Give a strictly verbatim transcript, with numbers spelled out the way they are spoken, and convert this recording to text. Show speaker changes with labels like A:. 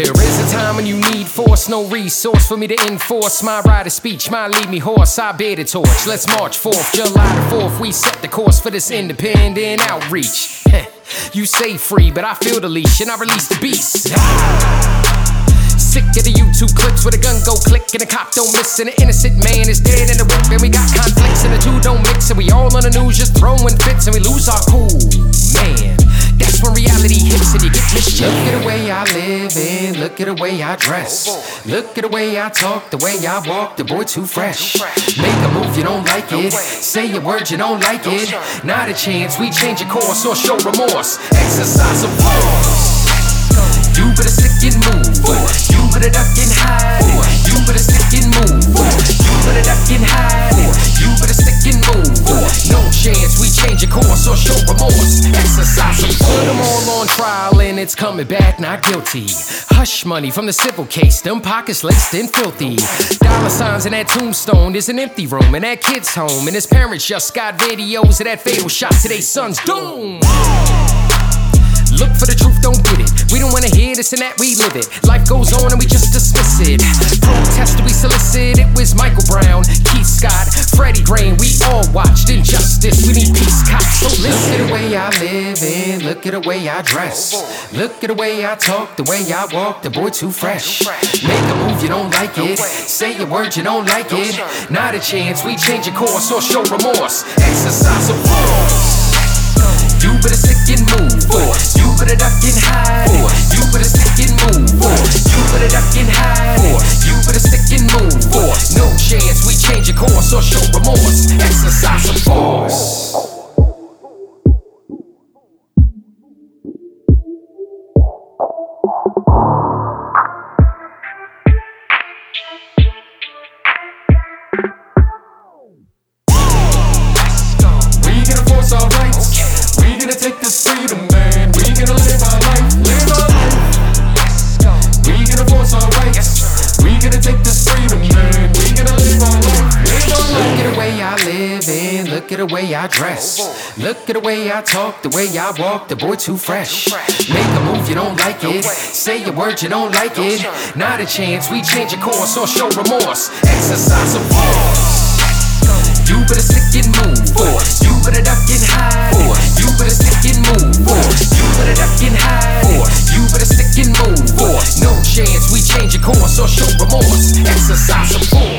A: There is a time when you need force, no resource for me to enforce my right of speech. Might lead me hoarse, I bear the torch. Let's march forth, July the fourth. We set the course for this independent outreach. You say free, but I feel the leash and I release the beast. Sick of the YouTube clips where the gun go click and the cop don't miss and the innocent man is dead in the whip and we got conflicts and the two don't mix and we all on the news just throwing fits and we lose our cool. Man, that's when reality hits and you get mischief. Look at the way I live and look at the way I dress. Look at the way I talk, the way I walk, the boy too fresh. Make a move, you don't like it. Say a word, you don't like it. Not a chance, we change your course or show remorse. Exercise of force. You better stick and move. You better duck and hide. You better stick and move. You better duck and hide. You better stick and move. No chance we change your course or show remorse. Exercise some force. Put them all on trial and it's coming back not guilty. Hush money from the civil case. Them pockets laced and filthy. Dollar signs in that tombstone. There's an empty room in that kid's home. And his parents just got videos of that fatal shot to their son's doom. Look for the truth, don't get it. We don't wanna hear this and that, we live it. Life goes on and we just dismiss it. Protest we solicit, it was Michael Brown, Keith Scott, Freddie Gray. We all watched injustice, we need peace cops. So listen. Look at the way I live and look at the way I dress. Look at the way I talk, the way I walk, the boy too fresh. Make a move, you don't like it. Say a word, you don't like it. Not a chance, we change your course or show remorse. Exercise of force. You better stick and move. You better duck and hide. You better stick and move. You better duck and hide. You better stick and move. No chance we change your course or show remorse. Exercise of force. We gonna force our rights. We gonna take this freedom, man. We gonna live our life, live our life. We gonna force our rights. We gonna take this freedom, man. We gonna live our life, live our life. Look at the way I live and look at the way I dress. Look at the way I talk, the way I walk, the boy too fresh. Make a move, you don't like it. Say a word, you don't like it. Not a chance, we change your course or show remorse. Exercise of force. You better stick and move. You better duck and hide. You better stick and move. You better duck and hide. You better stick and move. No chance we change your course or show remorse. Exercise of force.